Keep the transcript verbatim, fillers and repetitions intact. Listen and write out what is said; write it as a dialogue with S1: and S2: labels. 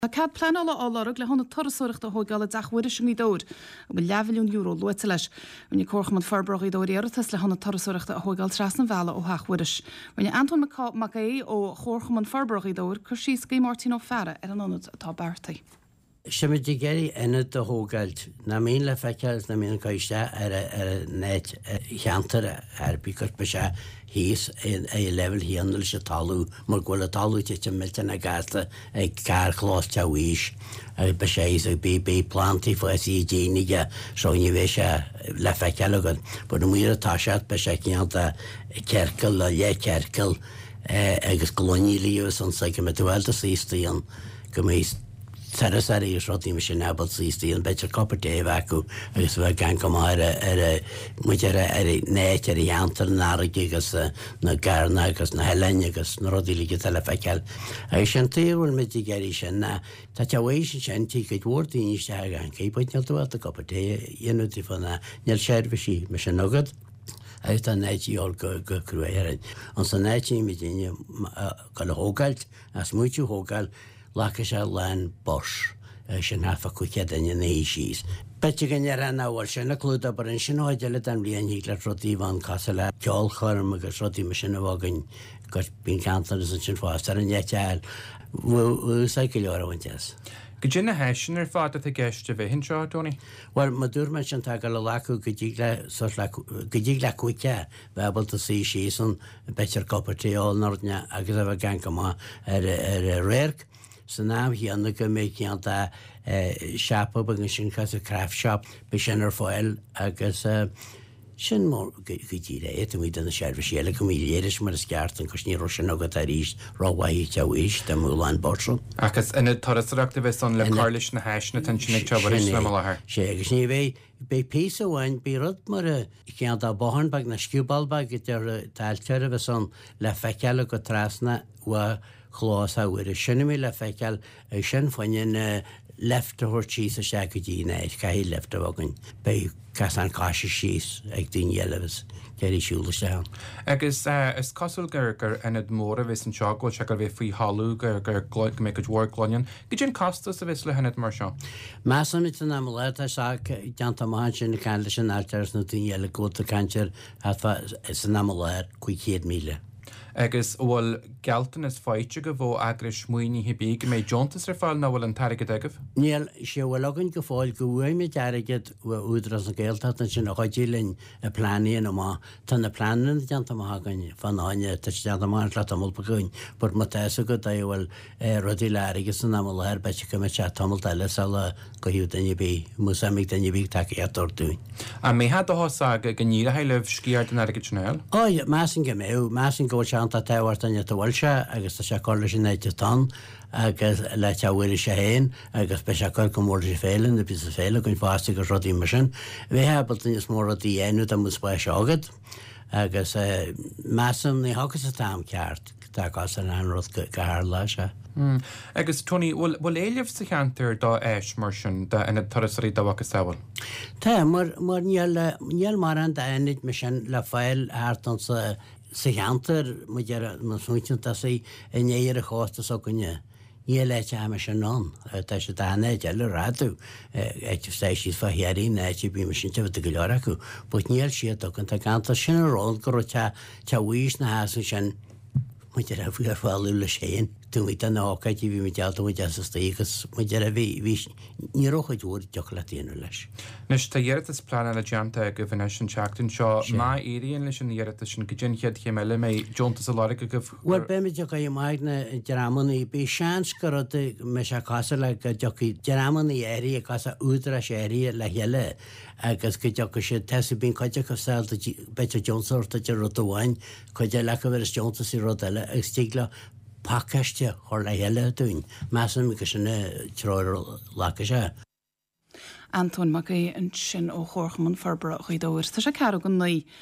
S1: A cad plan ala álarug le honna tarasúireachta thógáil a dachhuiire sin í dóir go leabhmilliún euro luite leis. Bhaine Corchman Farbroch í dóir éiritas le honna tarasúireachta a thógáil tras an bhela ó thachhuiris. Bhaine Anton Macaí ó Corchman Farbroch í dóir chur síos Gay Martin ó Ferra ar an anad atá beartaí.
S2: Simití geri enad a hógailt na mín le feiceil na mín caiste ar a net cheantar ar bícos be se hís é level híanal se talú mar gola talú te milta na gasta ag car chlós te víis a be sé a bí bí planti fo sí dénige soní bhé se le feiceil agad, bud mu atá seat be se ceanta cercail le le cercail agus glónílíú san sa go me tuhilta sístaíon go mé Sarah Sarah is rotting machine about sixty and better copper day vacu agus bheith gan go mar ar muidir ar néit ar antar náragigus na garna agus na helenne agus na rodílige tele feiceil. Agus sin tíúil mit geirí sin na tá teéis sin tí go dúirtaí te gan cépaid nealú a copper day inútí fanna neal seirbhí me sin nugad. Agus tá néití ol go go cruéan. An san néití mi déine go le hógailt as muitiú hógail Laka se lein bosh sin hafa cuicead in éisís. Bete gan ar náhil sin na clúda bar an sin áideile an blion hí le rodí van casa le ceol chorm agus rodí me sin bhagan gur bín cantar is an sin fást ar an neteil úsa go leor bhainteas.
S3: Go dtí na heisin ar fád a gceiste bheith hin seo, Tony?
S2: Well, ma dúr me sin take le lacu go dtí le cuice bhebalta sí sí san betir coppertíáil nordne agus a bheith gan go má ar réirc. Sa náam híanna go mé ceanta seapa agus sin chas a craft shop be sin ar fáil agus sin mór go dtíre éit mí den na seirbh séla go míléiris mar is ceart an cos ní ro sin agad a ríist ráhaí teéis de múláin bortrum.
S3: Agus ina tarasachta bheith an le cális na heisna tan sinnig tebaris le malathir.
S2: sé agus ní bhéh be pí amháin bí rud mar ceanta a báhan bag na sciúbalba go ar tailtear a bheith san le feiceile go trasna wa chlás a bhuiir sinna mí le feiceil sin fainin lefta thuirtí a se go dtíine éid caihí lefta bhagan be cas an caiise síos ag dtíon eilehs céirí siúla se.
S3: Agus is cosúil gur gur inad móra bhís an seáil se gur bheith faoi halú gur gur glóid go mé go dúir glóin. Go dtí costas a bhís le henad mar seo?
S2: Meas an mit an amléir a se deanta máin sin na ceile sin altars na dtíon eile góta cantir is an amléir chuicéad míle.
S3: Agus bhfuil gealtan is fáite go bh agra smuoine hibí go méid Johntas ar fáil na bhfuil an tarigad agah?
S2: Níl sé bhfuil agann go fáil go bhfuil mé dearigad údras na géalta sin a chuidílinn a pláíon am tá na plánan deanta mágan fanáine tá deanta má le tamil paúin, bud má teasa go da bhfuil rudí leirigus san am leir bete go me se tamil eile sala go hiú daine bí mu samig daine bí take étortúin.
S3: A mé had athsa go gníra heileh sciart an airigid sinnéil?
S2: Á measan go méh measan go seanta tehhart an bhil se agus tá se chola sin éite tan agus le tehhuiir sé héin agus be se chuir go mór sé félan na bí a féile gon fásta go rodí mar sin. Bhé hebaltain is mór a dí éú a mu spáis agad agus measam ní hagus a tám ceart tá gas an anrod go thar lei se.
S3: Agus Tony bhfuil éileh sa cheantar dá éis mar sin de ina tarasaí dohacha saoil?
S2: Tá mar níl mar an daid me sin le fáil hátan sa sa cheantar mu man súnta sí in éar a chásta so gonne. Ní leite ha me se ná tá se dánéid eile radú éitir sé sí fa hearí néiti bí me sin te go leir acu, bud níl siad an tá gananta sin rá go te tehuiís na hásan sin mu a bhí ar fáilú le séin. Tú mí an ácaidí bhí me dealta mu deastastígus mu a bhí nírócha dúir deach le tíanú leis.
S3: Nus tá dhéiread is plana le deanta go bhine sin teachtain seo má éíonn leis sin dhéiread sin go dtí chead chéile mé Johntas a lára go
S2: Well be me deach a maidna deramanaí bí seans go me se casa le go deachí deramanaí éí a casa údra sé éí le heile agus go deach sé teí bín coide go sáilta bete Johnsirta de rudháin chuide le go bhar is Johntas í rud eile ag stígla pakiste chuir le heile dúin, measam go sinna troir lecha se.
S1: Anton Macaí an sin ó Corchman Farbroch í dóir. Tá sé cear go naí